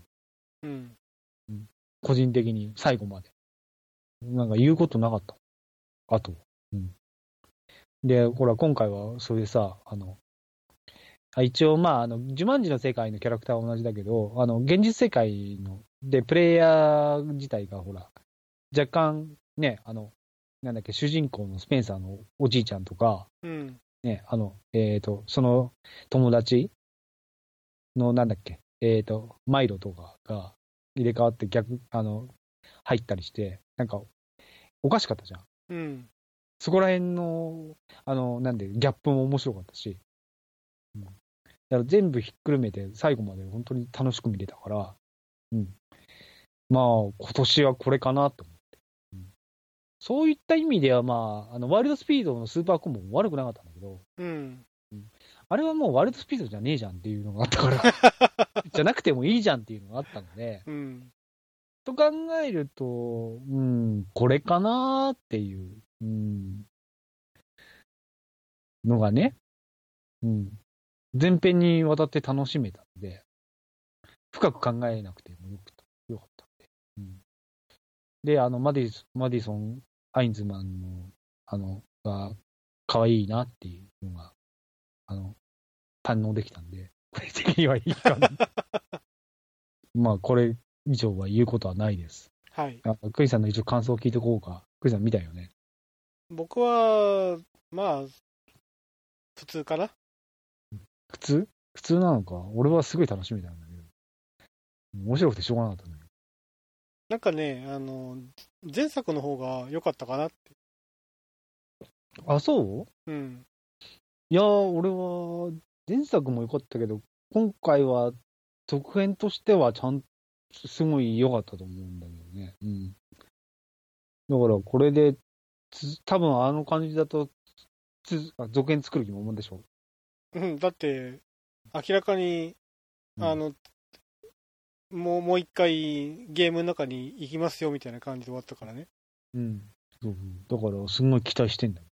個人的に最後まで。なんか言うことなかった。あと。で、ほら、今回はそれでさ、一応、まあ、ジュマンジの世界のキャラクターは同じだけど、現実世界で、プレイヤー自体が、ほら、若干、ね、なんだっけ、主人公のスペンサーのおじいちゃんとか、ね、その友達の、なんだっけ、マイロとかが、 入れ替わって入ったりして、なんか、おかしかったじゃん。 うん。 そこら辺の、ギャップも面白かったし、だから全部ひっくるめて最後まで本当に楽しく見れたから、まあ、今年はこれかなと思って。そういった意味では、ワイルドスピードのスーパーコンボも悪くなかったんだけど、あれはもうワイルドスピードじゃねえじゃんっていうのがあったから、じゃなくてもいいじゃんっていうのがあったので、と考えると、これかなっていう、のがね、前編にわたって楽しめたので、深く考えなくてもよかったんで。で、マディソン・アインズマンの、が、可愛いなっていうのが、堪能できたんで、これ的にはいいかな。まあ、これ以上は言うことはないです。 はい。 クリさんの一応感想を聞いておこうか。クリさん見たよね。 僕は、まあ、普通かな。 普通なのか。俺はすごい楽しみなんだけど。面白くてしょうがなかったんだけど。 なんかね、前作の方が良かったかなって。 あ、そう？いやー、俺は、前作も良かったけど、今回は、続編としては、すごい良かったと思うんだけどね。だから、これで、多分あの感じだと、続編作る気も思うんでしょ。 だって、明らかに、もう一回ゲームの中に行きますよみたいな感じで終わったからね。 そうだから、すごい期待してんだ。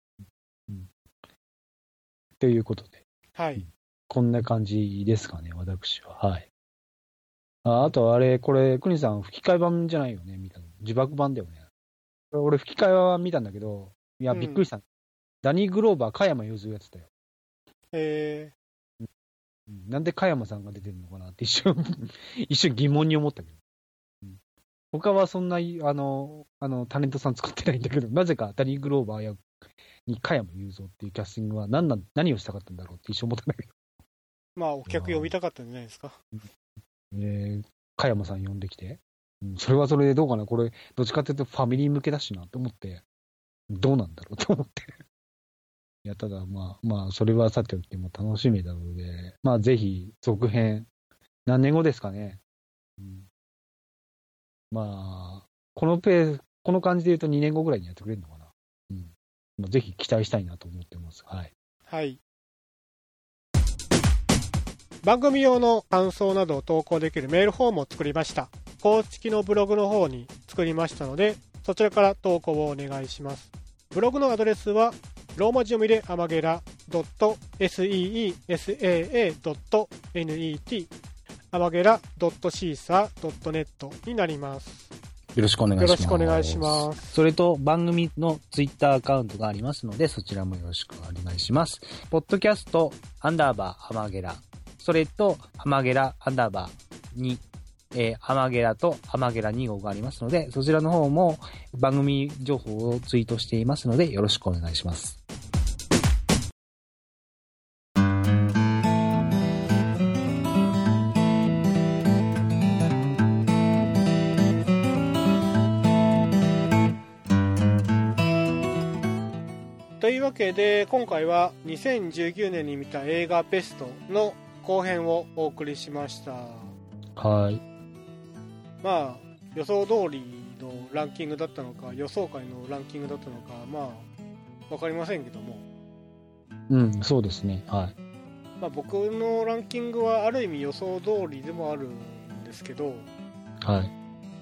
ということで。 はい。 こんな感じですかね、私は。はい。あと、これ、クニさん、吹き替え版じゃないよね、見たの。自爆版だよね。俺、吹き替えは見たんだけど、いや、びっくりした。ダニー・グローバー、加山雄三やってたよ。なんで加山さんが出てるのかなって一瞬疑問に思ったけど。他はそんな、タレントさん使ってないんだけど、なぜかダニー・グローバーに加山雄三っていうキャスティングは何をしたかったんだろうって一瞬思ったんだけど。 まあ、お客呼びたかったんじゃないですか。 加山さん呼んできて。それはそれでどうかな。これ、どっちかっていうとファミリー向けだしなって思って、どうなんだろうと思って。いや、ただ、まあ、それはさておきも楽しみなので、まあ、ぜひ、続編、何年後ですかね。まあ、この感じで言うと2年後ぐらいにやってくれるのかな。まあ、ぜひ期待したいなと思ってます。はい。 はい。番組用の感想などを投稿できるメールフォームを作りました。公式のブログの方に作りましたので、そちらから投稿をお願いします。ブログのアドレスは、ローマ字読みでアマゲラ .seesaa.net アマゲラ .caesar.net になります。 よろしくお願いします。 よろしくお願いします。 それと番組のツイッターアカウントがありますので、そちらもよろしくお願いします。ポッドキャストアンダーバーアマゲラ、それとアマゲラアンダーバー2、アマゲラとアマゲラ2号がありますので、そちらの方も番組情報をツイートしていますので、よろしくお願いします。 というわけで、今回は2019年に見た映画ベストの後編をお送りしました。 はい。 まあ、予想通りのランキングだったのか、予想外のランキングだったのか、まあ、わかりませんけども。 そうですね。はい。 まあ、僕のランキングはある意味予想通りでもあるんですけど、 はい。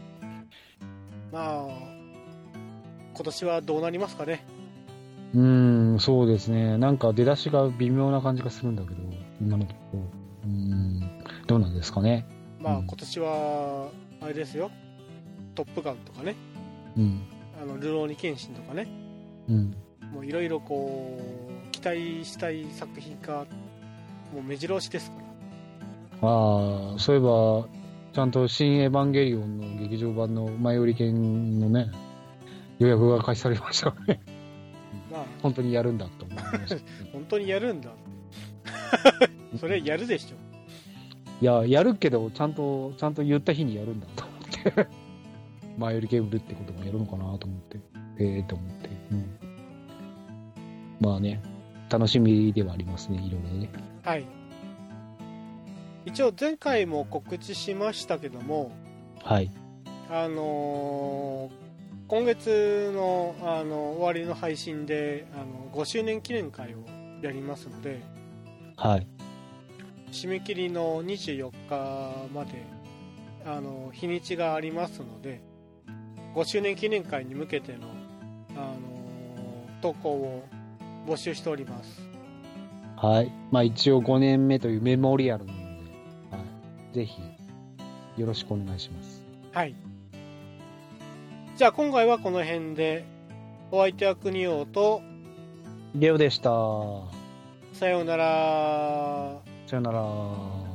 まあ、今年はどうなりますかね。 そうですね。なんか出だしが微妙な感じがするんだけど、今のところ。どうなんですかね。 まあ、今年は、あれですよ。トップガンとかね。ルローニケンシンとかね。もういろいろこう、期待したい作品が、もう目白押しですから。 そういえば、ちゃんと新エヴァンゲリオンの劇場版の前売り券のね、予約が開始されましたね。本当にやるんだと思いました。 本当にやるんだ。それやるでしょ。 いや、やるけど、ちゃんと言った日にやるんだと思って。 前よりケーブルってこともやるのかなと思って、と思って、まあね、楽しみではありますね、いろいろね。 はい。一応前回も告知しましたけども、 はい。 今月の、終わりの配信で5周年記念会をやりますので、 はい。 締め切りの24日まで日にちがありますので、5周年記念会に向けての、投稿を募集しております。 はい。まあ一応5年目というメモリアルなので、はい、ぜひよろしくお願いします。 はい。じゃあ今回はこの辺で、お相手は国王とレオでした。 さようなら。 さようなら。